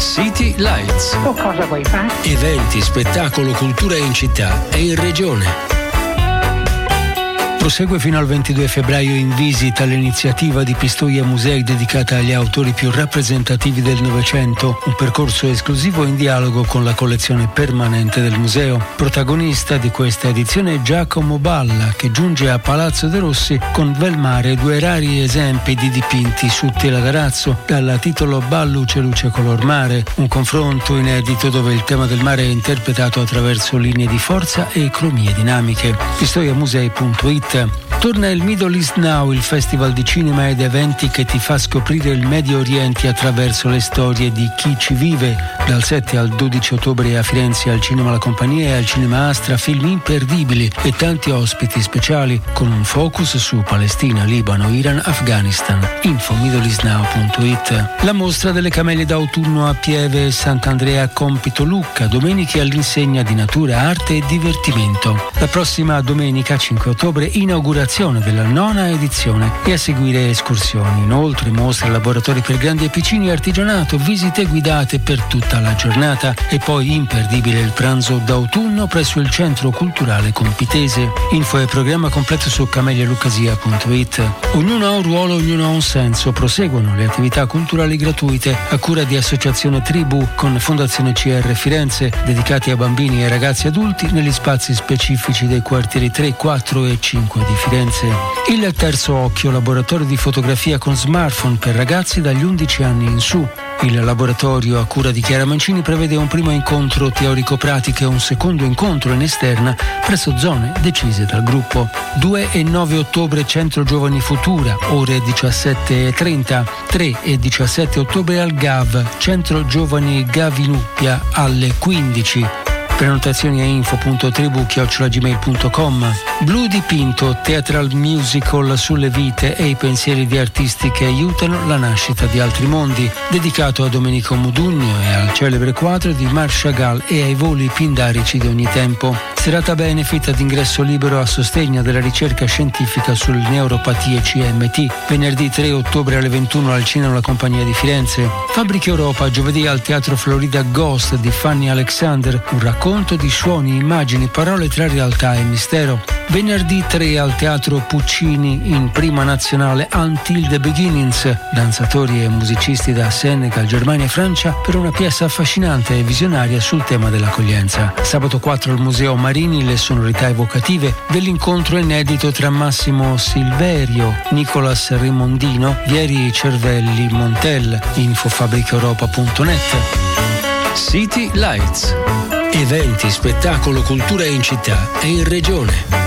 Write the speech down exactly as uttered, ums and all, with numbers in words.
City Lights. O cosa vuoi fare? Eventi, spettacolo, cultura in città e in regione. Prosegue fino al ventidue febbraio in visita l'iniziativa di Pistoia Musei dedicata agli autori più rappresentativi del Novecento, un percorso esclusivo in dialogo con la collezione permanente del museo. Protagonista di questa edizione è Giacomo Balla, che giunge a Palazzo De Rossi con Velmare due rari esempi di dipinti su tela d'arazzo dal titolo Balluce luce color mare, un confronto inedito dove il tema del mare è interpretato attraverso linee di forza e cromie dinamiche. pistoiamusei punto it. Torna il Middle East Now, il festival di cinema ed eventi che ti fa scoprire il Medio Oriente attraverso le storie di chi ci vive. Dal sette al dodici ottobre a Firenze al Cinema La Compagnia e al Cinema Astra film imperdibili e tanti ospiti speciali con un focus su Palestina, Libano, Iran, Afghanistan. Info middle east now punto it. La mostra delle camelie d'autunno a Pieve e Sant'Andrea Compito Lucca, domeniche all'insegna di natura, arte e divertimento. La prossima domenica cinque ottobre inaugurazione della nona edizione e a seguire escursioni. Inoltre mostre, laboratori per grandi e piccini, artigianato, visite guidate per tutta la giornata e poi imperdibile il pranzo d'autunno presso il Centro Culturale Compitese. Info e programma completo su camelia luccasia punto it. Ognuno ha un ruolo, ognuno ha un senso. Proseguono le attività culturali gratuite a cura di Associazione Tribù con Fondazione C R Firenze, dedicati a bambini e ragazzi adulti negli spazi specifici dei quartieri tre, quattro e cinque di Firenze. Il terzo occhio, laboratorio di fotografia con smartphone per ragazzi dagli undici anni in su. Il laboratorio a cura di Chiara Mancini prevede un primo incontro teorico-pratico e un secondo incontro in esterna presso zone decise dal gruppo. due e nove ottobre Centro Giovani Futura, ore diciassette e trenta. tre e diciassette ottobre al G A V, Centro Giovani Gavinuppia, alle quindici. Prenotazioni a info punto tribù chiocciola gmail punto com. Blu dipinto, theatral musical sulle vite e i pensieri di artisti che aiutano la nascita di altri mondi, dedicato a Domenico Modugno e al celebre quadro di Marc Chagall e ai voli pindarici di ogni tempo. Serata benefit ad ingresso libero a sostegno della ricerca scientifica sulle neuropatie C M T. Venerdì tre ottobre alle ventuno al Cinema La Compagnia di Firenze. Fabbrica Europa, giovedì al Teatro Florida Ghost di Fanny Alexander, un racconto di suoni, immagini, parole tra realtà e mistero. Venerdì tre al Teatro Puccini in Prima Nazionale Until the Beginnings, danzatori e musicisti da Senegal, Germania e Francia per una pièce affascinante e visionaria sul tema dell'accoglienza. Sabato quattro al Museo Marini le sonorità evocative dell'incontro inedito tra Massimo Silverio, Nicolas Rimondino, Vieri Cervelli Montel. Info fabbrica europa punto net. City Lights. Eventi, spettacolo, cultura in città e in regione.